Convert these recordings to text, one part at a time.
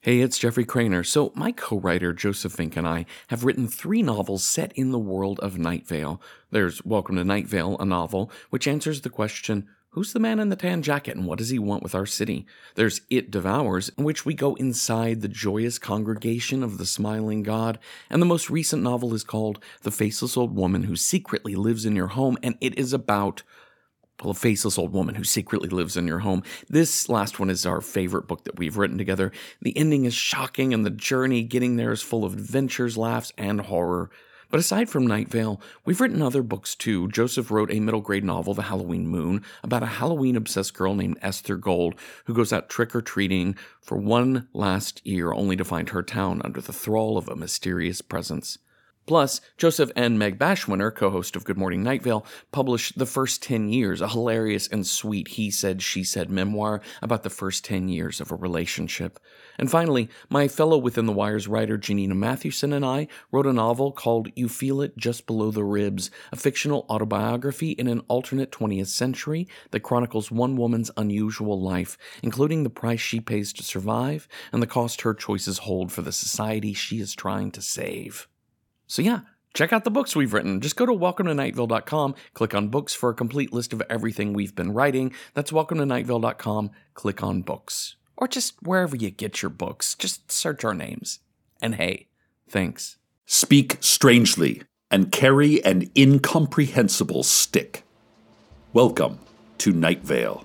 Hey, it's Jeffrey Craner. So, my co-writer Joseph Fink and I have written 3 novels set in the world of Night Vale. There's Welcome to Night Vale, a novel which answers the question, who's the man in the tan jacket and what does he want with our city? There's It Devours, in which we go inside the joyous congregation of the smiling god. And the most recent novel is called The Faceless Old Woman Who Secretly Lives in Your Home, and it is about a faceless old woman who secretly lives in your home. This last one is our favorite book that we've written together. The ending is shocking, and the journey getting there is full of adventures, laughs, and horror. But aside from Night Vale, we've written other books too. Joseph wrote a middle grade novel, The Halloween Moon, about a Halloween-obsessed girl named Esther Gold who goes out trick-or-treating for one last year only to find her town under the thrall of a mysterious presence. Plus, Joseph and Meg Bashwinner, co-host of Good Morning Night Vale, published The First 10 Years, a hilarious and sweet he said, she said memoir about the first 10 years of a relationship. And finally, my fellow Within the Wires writer Janina Mathewson and I wrote a novel called You Feel It Just Below the Ribs, a fictional autobiography in an alternate 20th century that chronicles one woman's unusual life, including the price she pays to survive and the cost her choices hold for the society she is trying to save. So yeah, check out the books we've written. Just go to welcometonightvale.com, click on books for a complete list of everything we've been writing. That's welcometonightvale.com, click on books. Or just wherever you get your books. Just search our names. And hey, thanks. Speak strangely and carry an incomprehensible stick. Welcome to Night Vale.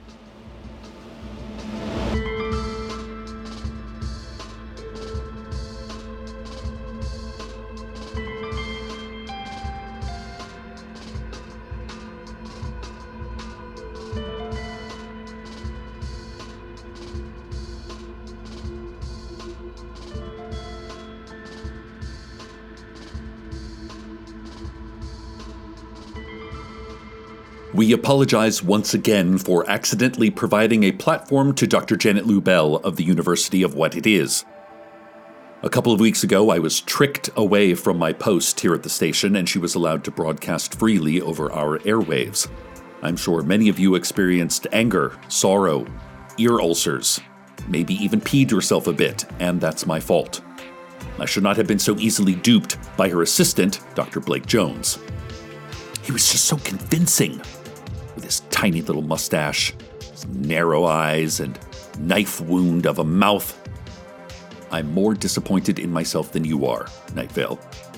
We apologize once again for accidentally providing a platform to Dr. Janet Lubell of the University of What It Is. A couple of weeks ago, I was tricked away from my post here at the station, and she was allowed to broadcast freely over our airwaves. I'm sure many of you experienced anger, sorrow, ear ulcers, maybe even peed yourself a bit, and that's my fault. I should not have been so easily duped by her assistant, Dr. Blake Jones. He was just so convincing, with his tiny little mustache, his narrow eyes, and knife wound of a mouth. I'm more disappointed in myself than you are, Night Vale.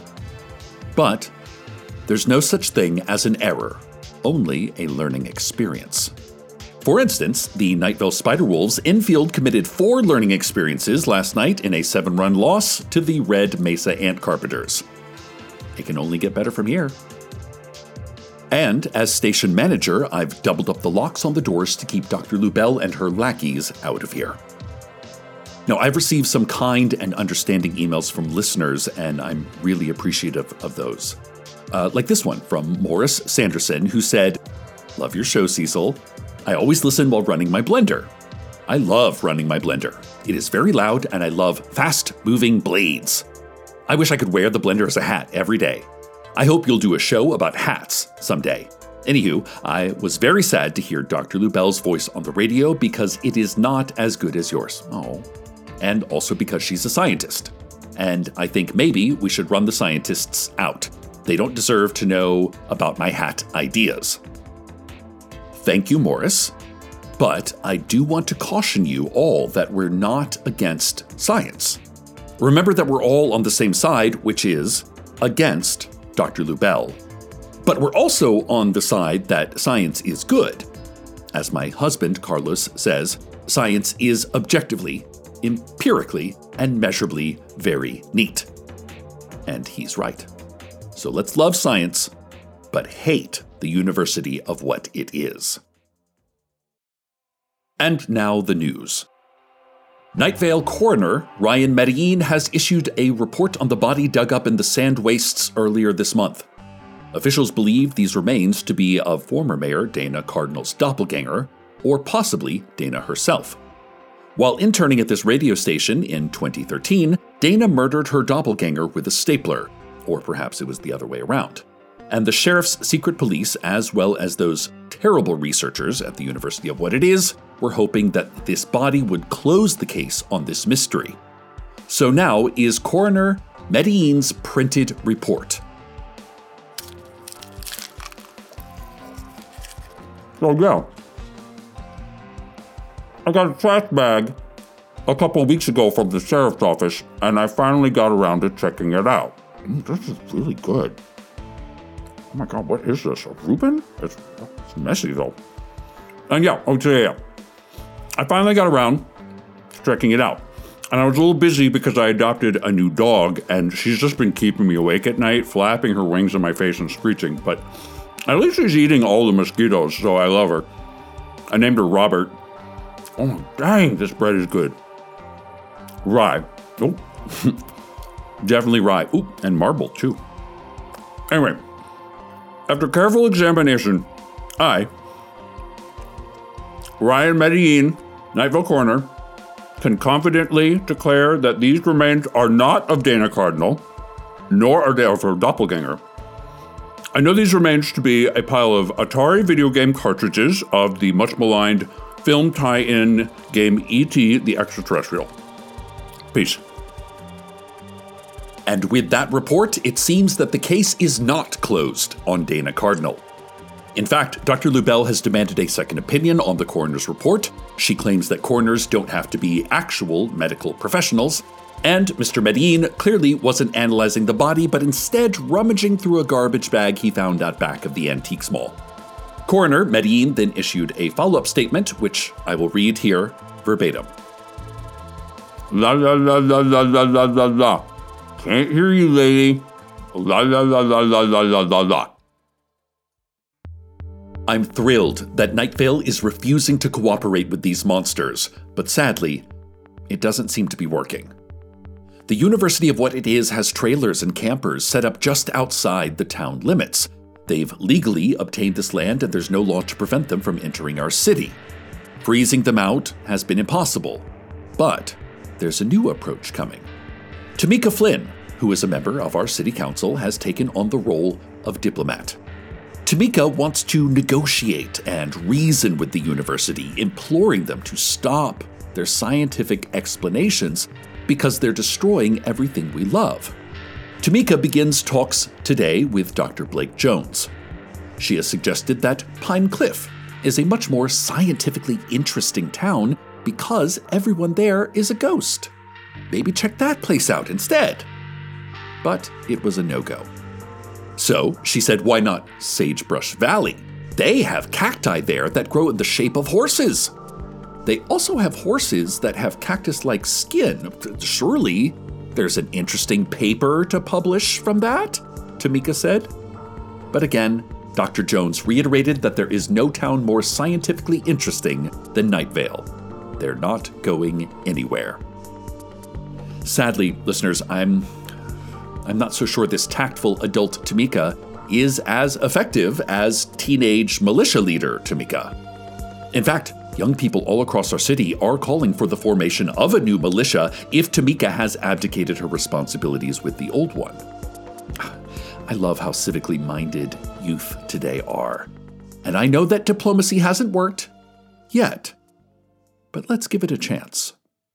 But there's no such thing as an error, only a learning experience. For instance, the Night Vale Spiderwolves infield committed 4 learning experiences last night in a 7-run loss to the Red Mesa Ant Carpenters. It can only get better from here. And as station manager, I've doubled up the locks on the doors to keep Dr. Lubell and her lackeys out of here. Now, I've received some kind and understanding emails from listeners, and I'm really appreciative of those. Like this one from Morris Sanderson, who said, "Love your show, Cecil. I always listen while running my blender. I love running my blender. It is very loud, and I love fast-moving blades. I wish I could wear the blender as a hat every day. I hope you'll do a show about hats someday." Anywho, I was very sad to hear Dr. Lubell's voice on the radio because it is not as good as yours. Oh. And also because she's a scientist. And I think maybe we should run the scientists out. They don't deserve to know about my hat ideas. Thank you, Morris. But I do want to caution you all that we're not against science. Remember that we're all on the same side, which is against Dr. Lubell. But we're also on the side that science is good. As my husband, Carlos, says, science is objectively, empirically, and measurably very neat. And he's right. So let's love science, but hate the University of What It Is. And now the news. Night Vale coroner Ryan Medellin has issued a report on the body dug up in the sand wastes earlier this month. Officials believe these remains to be of former Mayor Dana Cardinal's doppelganger, or possibly Dana herself. While interning at this radio station in 2013, Dana murdered her doppelganger with a stapler, or perhaps it was the other way around. And the sheriff's secret police, as well as those terrible researchers at the University of What It Is, were hoping that this body would close the case on this mystery. So now is Coroner Medine's printed report. So yeah, I got a trash bag a couple of weeks ago from the sheriff's office, and I finally got around to checking it out. This is really good. Oh my God, what is this? A Reuben? It's messy though. And yeah, I finally got around to checking it out. And I was a little busy because I adopted a new dog, and she's just been keeping me awake at night, flapping her wings in my face and screeching. But at least she's eating all the mosquitoes, so I love her. I named her Robert. Oh, dang, this bread is good. Rye. Oh, definitely rye. Ooh, and marble, too. Anyway, after careful examination, I, Ryan Medine, Nightville Coroner, can confidently declare that these remains are not of Dana Cardinal, nor are they of her doppelganger. I know these remains to be a pile of Atari video game cartridges of the much-maligned film tie-in game E.T. the Extraterrestrial. Peace. And with that report, it seems that the case is not closed on Dana Cardinal. In fact, Dr. Lubell has demanded a second opinion on the coroner's report. She claims that coroners don't have to be actual medical professionals, and Mr. Medine clearly wasn't analyzing the body, but instead rummaging through a garbage bag he found out back of the Antiques Mall. Coroner Medine then issued a follow-up statement, which I will read here verbatim. La la la la la la la la la. Can't hear you, lady. La la la la la la la la la. I'm thrilled that Night Vale is refusing to cooperate with these monsters, but sadly, it doesn't seem to be working. The University of What It Is has trailers and campers set up just outside the town limits. They've legally obtained this land, and there's no law to prevent them from entering our city. Freezing them out has been impossible, but there's a new approach coming. Tamika Flynn, who is a member of our city council, has taken on the role of diplomat. Tamika wants to negotiate and reason with the university, imploring them to stop their scientific explanations because they're destroying everything we love. Tamika begins talks today with Dr. Blake Jones. She has suggested that Pine Cliff is a much more scientifically interesting town because everyone there is a ghost. Maybe check that place out instead. But it was a no-go. So she said, why not Sagebrush Valley? They have cacti there that grow in the shape of horses. They also have horses that have cactus-like skin. Surely there's an interesting paper to publish from that, Tamika said. But again, Dr. Jones reiterated that there is no town more scientifically interesting than Night Vale. They're not going anywhere. Sadly, listeners, I'm not so sure this tactful adult Tamika is as effective as teenage militia leader Tamika. In fact, young people all across our city are calling for the formation of a new militia if Tamika has abdicated her responsibilities with the old one. I love how civically minded youth today are. And I know that diplomacy hasn't worked yet, but let's give it a chance.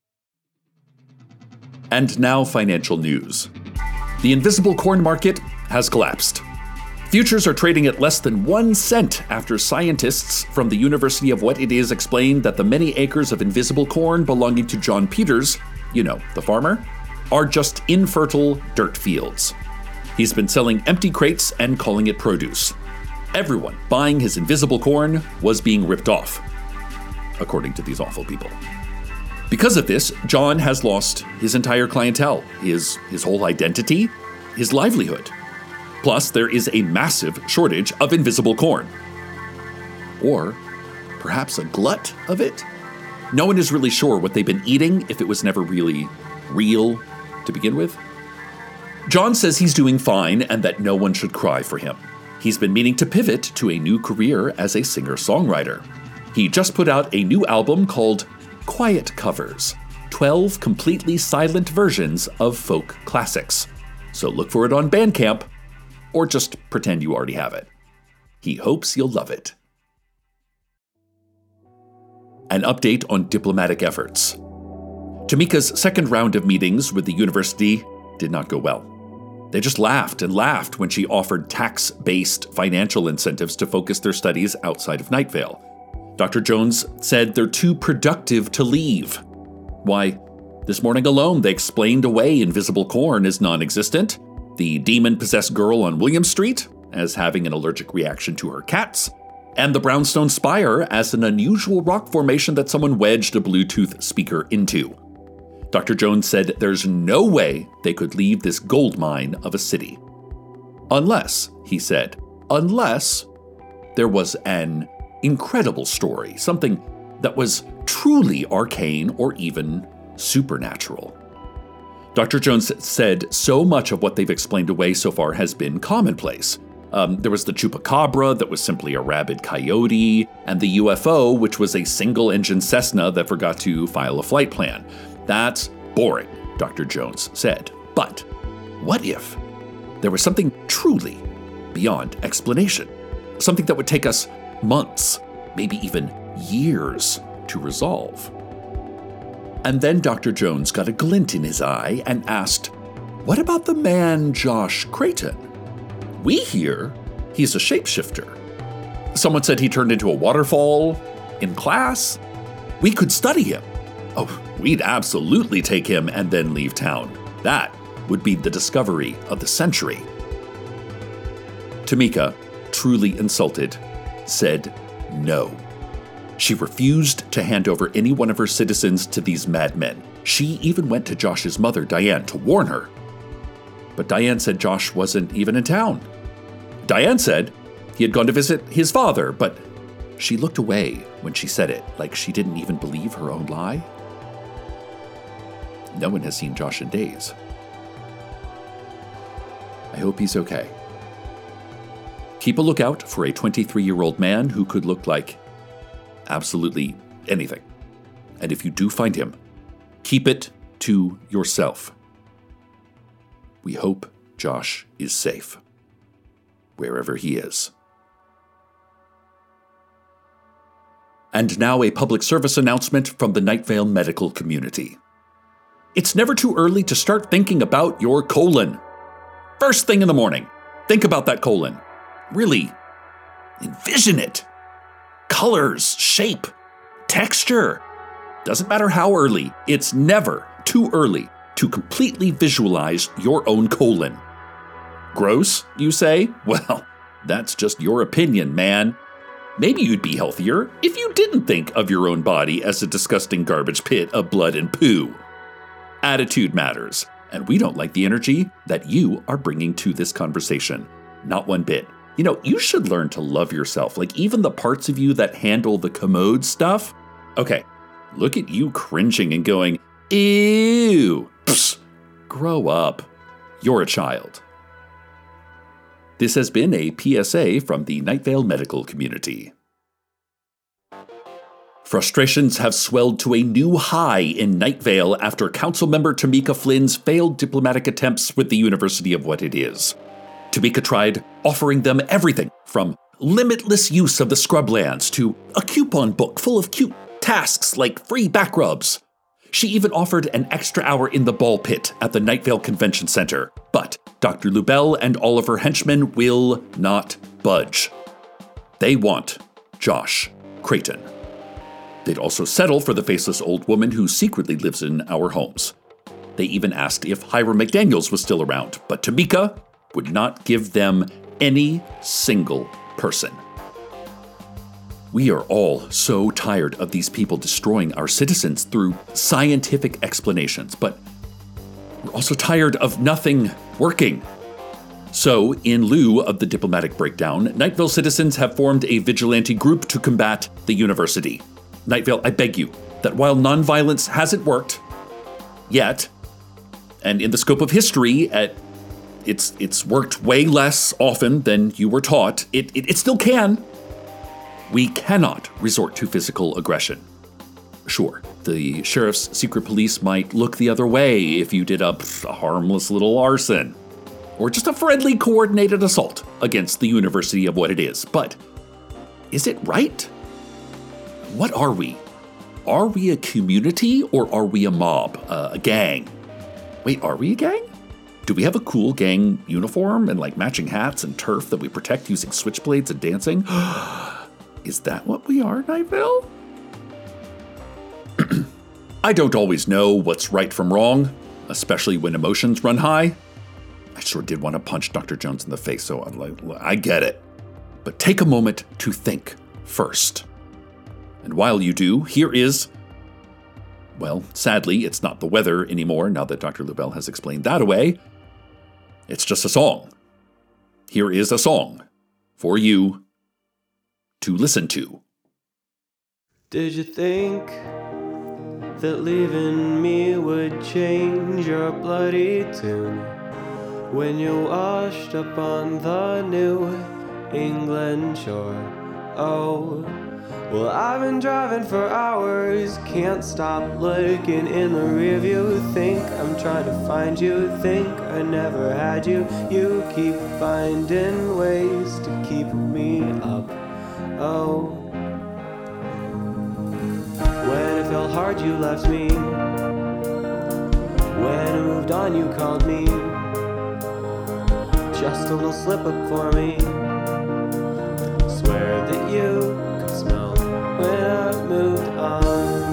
And now financial news. The invisible corn market has collapsed. Futures are trading at less than 1 cent after scientists from the University of What It Is explained that the many acres of invisible corn belonging to John Peters, you know, the farmer, are just infertile dirt fields. He's been selling empty crates and calling it produce. Everyone buying his invisible corn was being ripped off, according to these awful people. Because of this, John has lost his entire clientele, his whole identity, his livelihood. Plus, there is a massive shortage of invisible corn. Or perhaps a glut of it? No one is really sure what they've been eating if it was never really real to begin with. John says he's doing fine and that no one should cry for him. He's been meaning to pivot to a new career as a singer-songwriter. He just put out a new album called Quiet Covers, 12 completely silent versions of folk classics. So look for it on Bandcamp, or just pretend you already have it. He hopes you'll love it. an update on diplomatic efforts. Tamika's second round of meetings with the university did not go well. They just laughed and laughed when she offered tax-based financial incentives to focus their studies outside of Night Vale. Dr. Jones said they're too productive to leave. Why, this morning alone they explained away Invisible Corn as non-existent, the demon-possessed girl on William Street as having an allergic reaction to her cats, and the Brownstone Spire as an unusual rock formation that someone wedged a Bluetooth speaker into. Dr. Jones said there's no way they could leave this gold mine of a city. Unless, he said, unless there was an incredible story, something that was truly arcane or even supernatural. Dr. Jones said so much of what they've explained away so far has been commonplace. There was the Chupacabra that was simply a rabid coyote, and the UFO, which was a single-engine Cessna that forgot to file a flight plan. That's boring, Dr. Jones said. But what if there was something truly beyond explanation? Something that would take us months, maybe even years to resolve. And then Dr. Jones got a glint in his eye and asked, what about the man Josh Creighton? We hear he's a shapeshifter. Someone said he turned into a waterfall in class. We could study him. Oh, we'd absolutely take him and then leave town. That would be the discovery of the century. Tamika, truly insulted, said no. She refused to hand over any one of her citizens to these madmen. She even went to Josh's mother, Diane, to warn her. But Diane said Josh wasn't even in town. Diane said he had gone to visit his father, but she looked away when she said it, like she didn't even believe her own lie. No one has seen Josh in days. I hope he's okay. Keep a lookout for a 23-year-old man who could look like absolutely anything. And if you do find him, keep it to yourself. We hope Josh is safe, wherever he is. And now a public service announcement from the Night Vale medical community. It's never too early to start thinking about your colon. First thing in the morning, think about that colon. Really, envision it. Colors, shape, texture. Doesn't matter how early, it's never too early to completely visualize your own colon. Gross, you say? Well, that's just your opinion, man. Maybe you'd be healthier if you didn't think of your own body as a disgusting garbage pit of blood and poo. Attitude matters, and we don't like the energy that you are bringing to this conversation. Not one bit. You know, you should learn to love yourself, like even the parts of you that handle the commode stuff. Okay, look at you cringing and going, ew. Psst, grow up. You're a child. This has been a PSA from the Night Vale medical community. Frustrations have swelled to a new high in Night Vale after Councilmember Tamika Flynn's failed diplomatic attempts with the University of What It Is. Tamika tried offering them everything from limitless use of the scrublands to a coupon book full of cute tasks like free back rubs. She even offered an extra hour in the ball pit at the Night Vale Convention Center, but Dr. Lubell and all of her henchmen will not budge. They want Josh Creighton. They'd also settle for the faceless old woman who secretly lives in our homes. They even asked if Hiram McDaniels was still around, but Tamika would not give them any single person. We are all so tired of these people destroying our citizens through scientific explanations, but we're also tired of nothing working. So, in lieu of the diplomatic breakdown, Night Vale citizens have formed a vigilante group to combat the university. Night Vale, I beg you, that while nonviolence hasn't worked yet, and in the scope of history, it's worked way less often than you were taught, it still can. We cannot resort to physical aggression. Sure, the sheriff's secret police might look the other way if you did a harmless little arson, or just a friendly coordinated assault against the University of What It Is. But is it right? What are we? Are we a community or are we a mob? A gang? Wait, are we a gang? Do we have a cool gang uniform and like matching hats and turf that we protect using switchblades and dancing? Is that what we are, Night Vale? I don't always know what's right from wrong, especially when emotions run high. I sure did want to punch Dr. Jones in the face, so I'm like, I get it. But take a moment to think first. And while you do, here is... Well, sadly, it's not the weather anymore, now that Dr. Lubell has explained that away. It's just a song. Here is a song for you to listen to. Did you think that leaving me would change your bloody tune when you washed up on the New England shore? Oh, well, I've been driving for hours, can't stop looking in the rearview. Think I'm trying to find you, think I never had you. You keep finding ways to keep me up. Oh, when it felt hard you left me, when I moved on you called me, just a little slip up for me. Swear that you could smell when I moved on.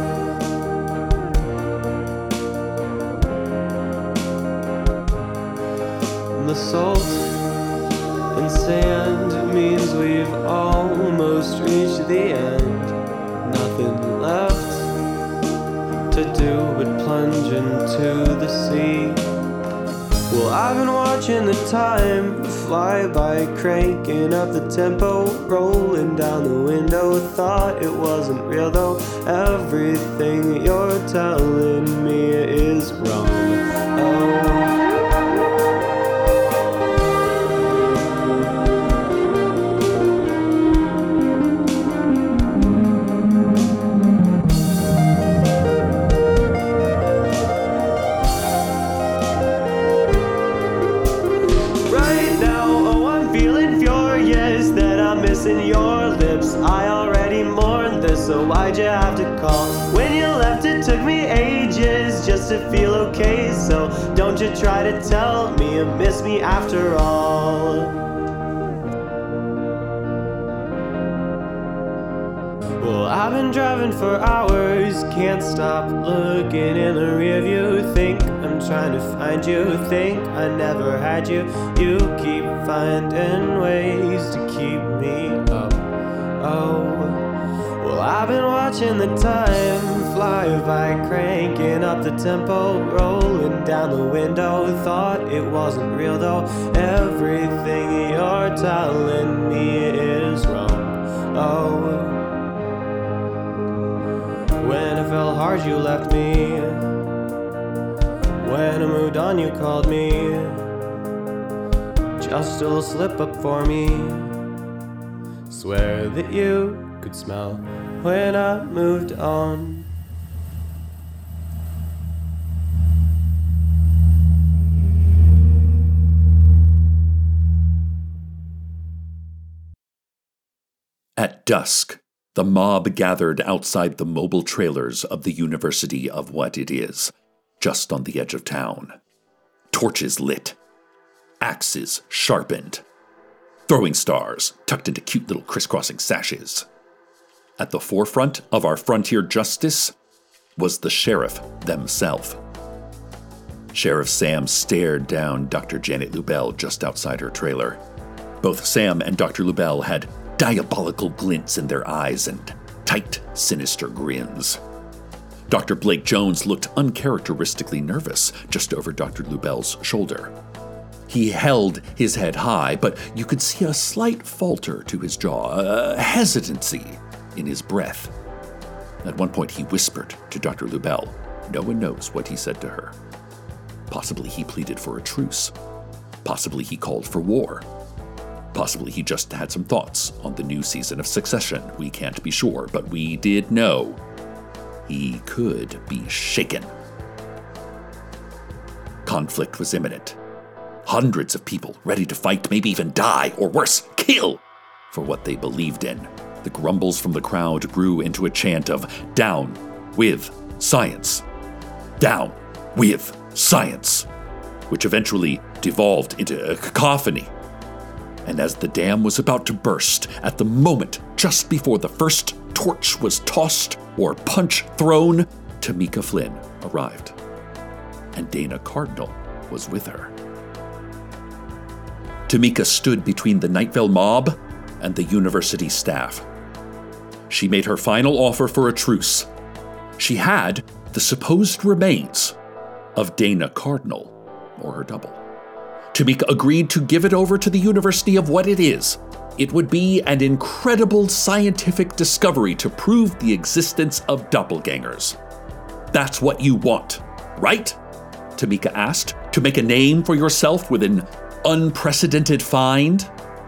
The salt and sand means we've almost reached the end. Nothing left to do but plunge into the sea. Well, I've been watching the time fly by, cranking up the tempo, rolling down the window. Thought it wasn't real though, everything you're telling me is wrong. Oh, your lips, I already mourned this, so why'd you have to call? When you left it took me ages just to feel okay, so don't you try to tell me you miss me after all. Well, I've been driving for hours, can't stop looking in the rearview. Think I'm trying to find you, think I never had you. You keep finding ways to keep me up. Oh, well, I've been watching the time fly by, cranking up the tempo, rolling down the window. Thought it wasn't real though, everything you're telling me is wrong. Oh, when it felt hard you left me, when I moved on you called me, just a little slip up for me. Swear that you could smell when I moved on. At dusk, the mob gathered outside the mobile trailers of the University of What It Is, just on the edge of town. Torches lit, axes sharpened, throwing stars tucked into cute little crisscrossing sashes. At the forefront of our frontier justice was the sheriff themselves. Sheriff Sam stared down Dr. Janet Lubell just outside her trailer. Both Sam and Dr. Lubell had diabolical glints in their eyes and tight, sinister grins. Dr. Blake Jones looked uncharacteristically nervous just over Dr. Lubell's shoulder. He held his head high, but you could see a slight falter to his jaw, a hesitancy in his breath. At one point, he whispered to Dr. Lubell. No one knows what he said to her. Possibly he pleaded for a truce. Possibly he called for war. Possibly he just had some thoughts on the new season of Succession. We can't be sure, but we did know he could be shaken. Conflict was imminent. Hundreds of people ready to fight, maybe even die, or worse, kill, for what they believed in. The grumbles from the crowd grew into a chant of, "Down, with science. Down with science. Which eventually devolved into a cacophony. And as the dam was about to burst, at the moment just before the first torch was tossed or punch thrown, Tamika Flynn arrived. And Dana Cardinal was with her. Tamika stood between the Night Vale mob and the university staff. She made her final offer for a truce. She had the supposed remains of Dana Cardinal, or her double. Tamika agreed to give it over to the University of what it is. It would be an incredible scientific discovery to prove the existence of doppelgangers. That's what you want, right? Tamika asked, to make a name for yourself with an unprecedented find?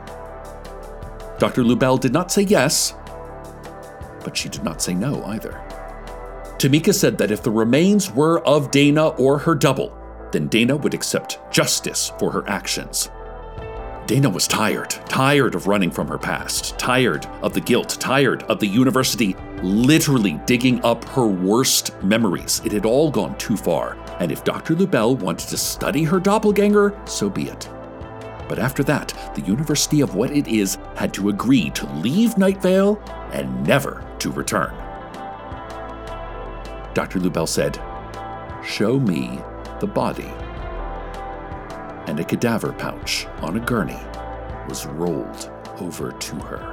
Dr. Lubell did not say yes, but she did not say no either. Tamika said that if the remains were of Dana or her double, then Dana would accept justice for her actions. Dana was tired of running from her past, tired of the guilt, tired of the university literally digging up her worst memories. It had all gone too far, and if Dr. Lubell wanted to study her doppelganger, so be it. But after that, the University of what it is had to agree to leave Night Vale and never to return. Dr. Lubell said, "Show me the body." And a cadaver pouch on a gurney was rolled over to her.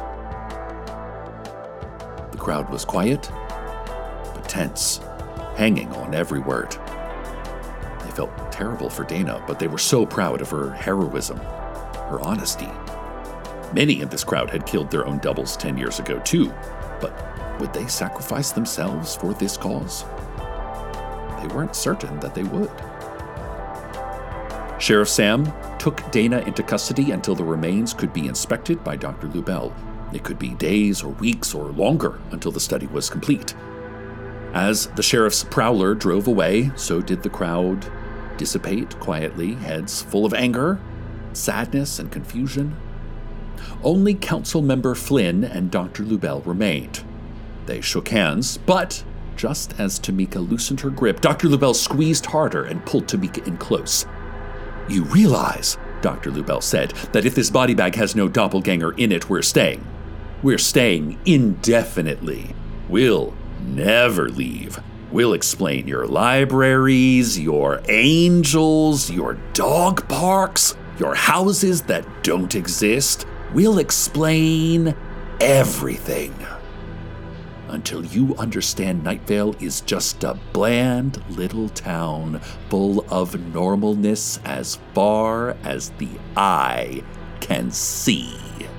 The crowd was quiet, but tense, hanging on every word. They felt terrible for Dana, but they were so proud of her heroism, her honesty. Many in this crowd had killed their own doubles 10 years ago too, but would they sacrifice themselves for this cause? They weren't certain that they would. Sheriff Sam took Dana into custody until the remains could be inspected by Dr. Lubell. It could be days or weeks or longer until the study was complete. As the sheriff's prowler drove away, so did the crowd dissipate quietly, heads full of anger, sadness, and confusion. Only Councilmember Flynn and Dr. Lubell remained. They shook hands, but just as Tamika loosened her grip, Dr. Lubell squeezed harder and pulled Tamika in close. "You realize," Dr. Lubell said, "that if this body bag has no doppelganger in it, we're staying. We're staying indefinitely. We'll never leave. We'll explain your libraries, your angels, your dog parks, your houses that don't exist. We'll explain everything. Until you understand Night Vale is just a bland little town full of normalness as far as the eye can see."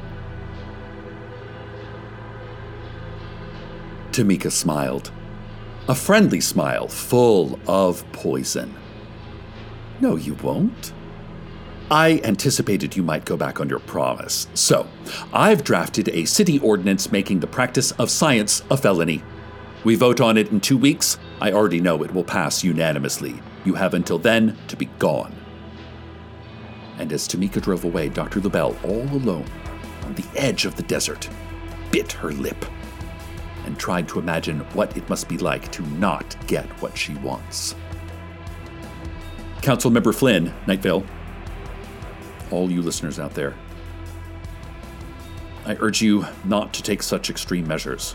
Tamika smiled. A friendly smile full of poison. "No, you won't. I anticipated you might go back on your promise. So, I've drafted a city ordinance making the practice of science a felony. We vote on it in 2 weeks. I already know it will pass unanimously. You have until then to be gone." And as Tamika drove away, Dr. Lubell, all alone, on the edge of the desert, bit her lip and tried to imagine what it must be like to not get what she wants. Councilmember Flynn, Night Vale, all you listeners out there, I urge you not to take such extreme measures.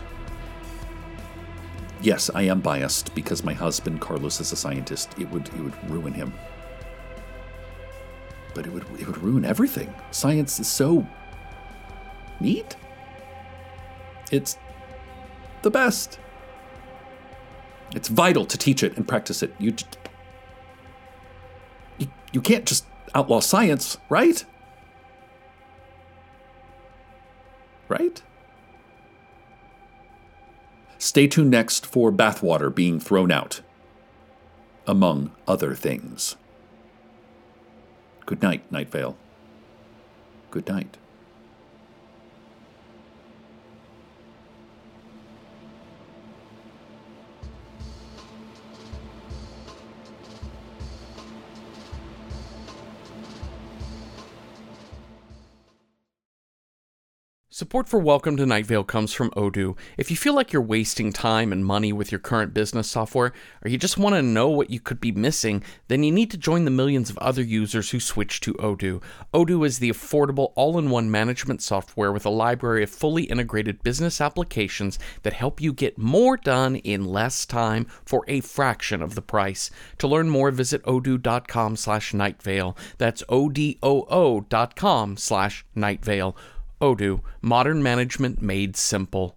Yes, I am biased because my husband, Carlos, is a scientist. It would ruin him. But it would ruin everything. Science is so neat. It's the best. It's vital to teach it and practice it. You can't just outlaw science, right? Right? Stay tuned next for bathwater being thrown out, among other things. Good night, Night Vale. Good night. Support for Welcome to Night Vale comes from Odoo. If you feel like you're wasting time and money with your current business software, or you just want to know what you could be missing, then you need to join the millions of other users who switch to Odoo. Odoo is the affordable all-in-one management software with a library of fully integrated business applications that help you get more done in less time for a fraction of the price. To learn more, visit odoo.com/nightvale. That's odoo.com/nightvale. Odoo, modern management made simple.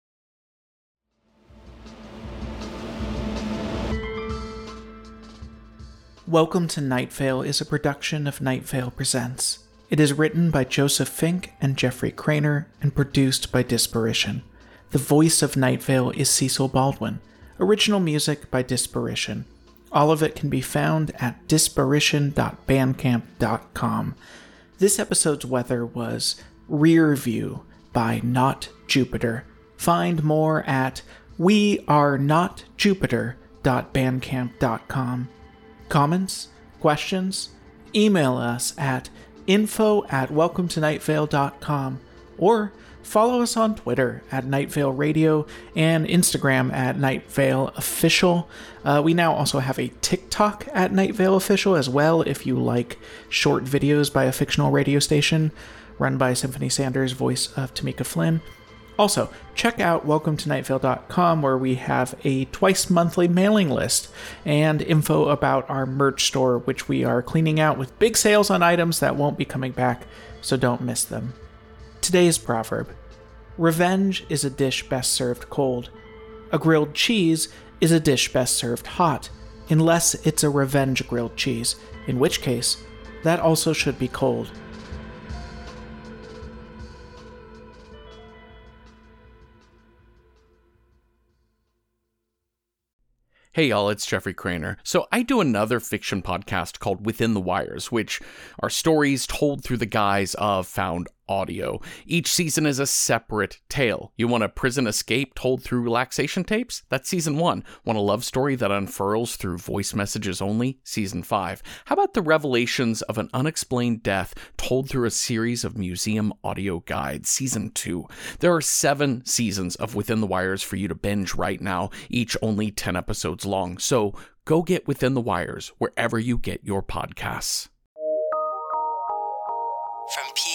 Welcome to Night Vale is a production of Night Vale Presents. It is written by Joseph Fink and Jeffrey Craner and produced by Disparition. The voice of Night Vale is Cecil Baldwin. Original music by Disparition. All of it can be found at disparition.bandcamp.com. This episode's weather was Rear View by Not Jupiter. Find more at wearenotjupiter.bandcamp.com. Comments? Questions? Email us at info@welcometonightvale.com or follow us on Twitter at Night Vale Radio and Instagram at Night Vale Official. We now also have a TikTok at Night Vale Official as well if you like short videos by a fictional radio station run by Symphony Sanders, voice of Tamika Flynn. Also, check out welcometonightvale.com where we have a twice-monthly mailing list and info about our merch store, which we are cleaning out with big sales on items that won't be coming back, so don't miss them. Today's proverb: revenge is a dish best served cold. A grilled cheese is a dish best served hot, unless it's a revenge grilled cheese, in which case, that also should be cold. Hey y'all, it's Jeffrey Craner. So I do another fiction podcast called Within the Wires, which are stories told through the guise of found audio. Each season is a separate tale. You want a prison escape told through relaxation tapes? That's season 1. Want a love story that unfurls through voice messages only? Season 5. How about the revelations of an unexplained death told through a series of museum audio guides? Season 2. There are 7 seasons of Within the Wires for you to binge right now, each only 10 episodes long. So go get Within the Wires wherever you get your podcasts. From